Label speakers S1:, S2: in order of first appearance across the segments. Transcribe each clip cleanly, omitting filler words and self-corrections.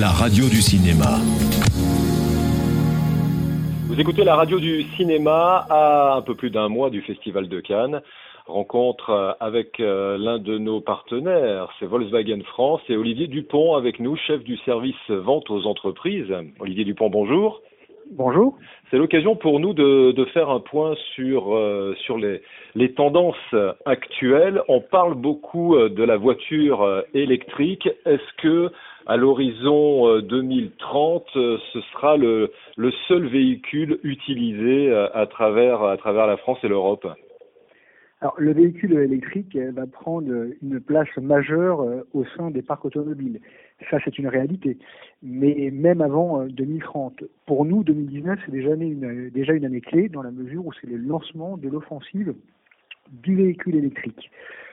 S1: la radio du cinéma.
S2: Vous écoutez la radio du cinéma à un peu plus d'un mois du Festival de Cannes. Rencontre avec l'un de nos partenaires, c'est Volkswagen France, et Olivier Dupont avec nous, chef du service vente aux entreprises. Olivier Dupont, bonjour.
S3: Bonjour.
S2: C'est l'occasion pour nous de faire un point sur les tendances actuelles. On parle beaucoup de la voiture électrique. Est-ce que à l'horizon 2030, ce sera le seul véhicule utilisé à travers la France et l'Europe ?
S3: Alors, le véhicule électrique va prendre une place majeure au sein des parcs automobiles. Ça, c'est une réalité. Mais même avant 2030, pour nous, 2019, c'est déjà une année clé dans la mesure où c'est le lancement de l'offensive du véhicule électrique.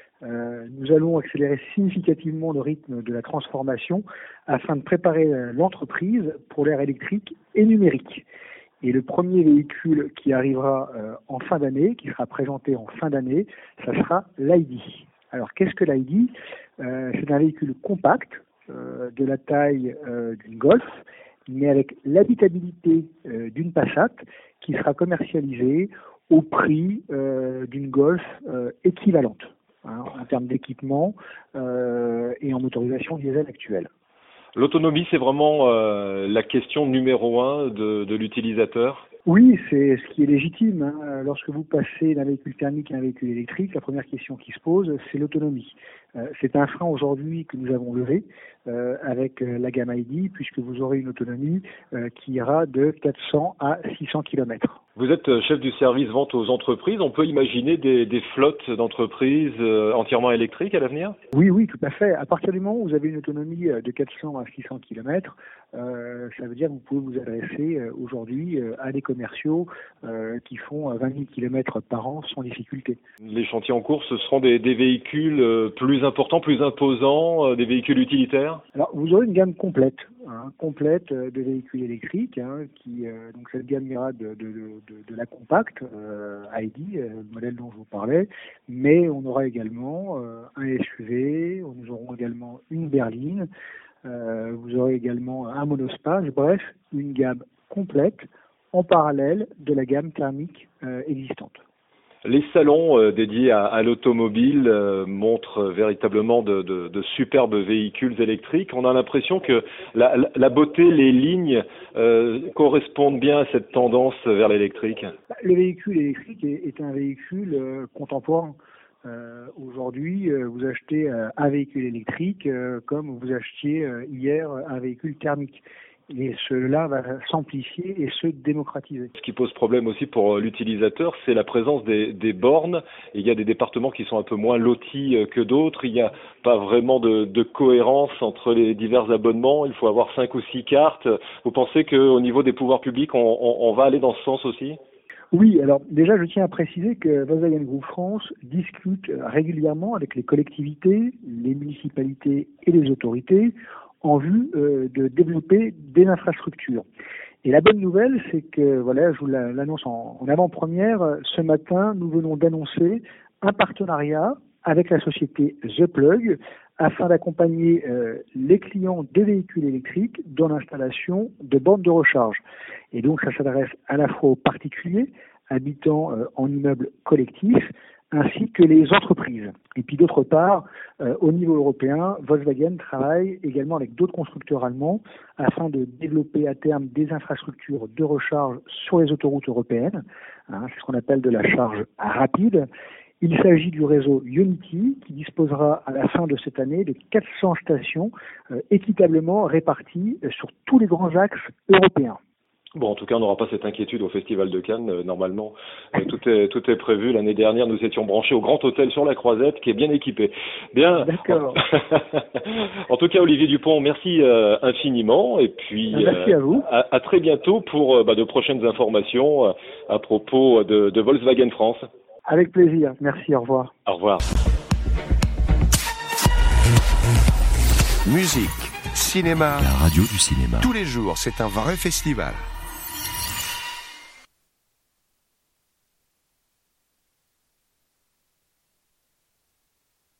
S3: Nous allons accélérer significativement le rythme de la transformation afin de préparer l'entreprise pour l'ère électrique et numérique. Et le premier véhicule qui arrivera en fin d'année, qui sera présenté en fin d'année, ça sera l'ID. Alors, qu'est-ce que l'ID ? C'est un véhicule compact, de la taille d'une Golf, mais avec l'habitabilité d'une Passat, qui sera commercialisée au prix d'une Golf équivalente, en termes d'équipement et en motorisation diesel actuelle.
S2: L'autonomie, c'est vraiment la question numéro 1 de l'utilisateur ?
S3: Oui, c'est ce qui est légitime. Lorsque vous passez d'un véhicule thermique à un véhicule électrique, la première question qui se pose, c'est l'autonomie. C'est un frein aujourd'hui que nous avons levé avec la gamme ID, puisque vous aurez une autonomie qui ira de 400 à 600 km.
S2: Vous êtes chef du service vente aux entreprises. On peut imaginer des flottes d'entreprises entièrement électriques à l'avenir ?
S3: Oui, tout à fait. À partir du moment où vous avez une autonomie de 400 à 600 km, ça veut dire que vous pouvez vous adresser aujourd'hui à des commerciaux qui font 20 000 km par an sans difficulté.
S2: Les chantiers en cours, ce seront des véhicules plus importants, plus imposants, des véhicules utilitaires ?
S3: Alors, vous aurez une gamme complète de véhicules électriques, donc cette gamme ira de la compacte, ID, le modèle dont je vous parlais, mais on aura également un SUV, nous aurons également une berline, vous aurez également un monospace, bref, une gamme complète en parallèle de la gamme thermique existante.
S2: Les salons dédiés à l'automobile montrent véritablement de superbes véhicules électriques. On a l'impression que la beauté, les lignes correspondent bien à cette tendance vers l'électrique.
S3: Le véhicule électrique est un véhicule contemporain. Aujourd'hui, vous achetez un véhicule électrique comme vous achetiez hier un véhicule thermique. Et cela va s'amplifier et se démocratiser.
S2: Ce qui pose problème aussi pour l'utilisateur, c'est la présence des bornes. Il y a des départements qui sont un peu moins lotis que d'autres. Il n'y a pas vraiment de cohérence entre les divers abonnements. Il faut avoir 5 ou 6 cartes. Vous pensez qu'au niveau des pouvoirs publics, on va aller dans ce sens aussi ?
S3: Oui, alors déjà je tiens à préciser que Volkswagen Group France discute régulièrement avec les collectivités, les municipalités et les autorités en vue de développer des infrastructures. Et la bonne nouvelle, c'est que, voilà, je vous l'annonce en avant-première, ce matin, nous venons d'annoncer un partenariat avec la société The Plug afin d'accompagner les clients des véhicules électriques dans l'installation de bornes de recharge. Et donc, ça s'adresse à la fois aux particuliers habitant en immeubles collectifs, ainsi que les entreprises. Et puis d'autre part, au niveau européen, Volkswagen travaille également avec d'autres constructeurs allemands afin de développer à terme des infrastructures de recharge sur les autoroutes européennes. C'est ce qu'on appelle de la charge rapide. Il s'agit du réseau Ionity qui disposera à la fin de cette année de 400 stations équitablement réparties sur tous les grands axes européens.
S2: Bon, en tout cas, on n'aura pas cette inquiétude au Festival de Cannes. Normalement, tout est prévu. L'année dernière, nous étions branchés au Grand Hôtel sur la Croisette, qui est bien équipé. Bien.
S3: D'accord.
S2: En tout cas, Olivier Dupont, merci infiniment. Et puis,
S3: merci à vous.
S2: À très bientôt pour de prochaines informations à propos de Volkswagen France.
S3: Avec plaisir. Merci. Au revoir.
S2: Au revoir.
S1: Musique, cinéma, la radio du cinéma. Tous les jours, c'est un vrai festival.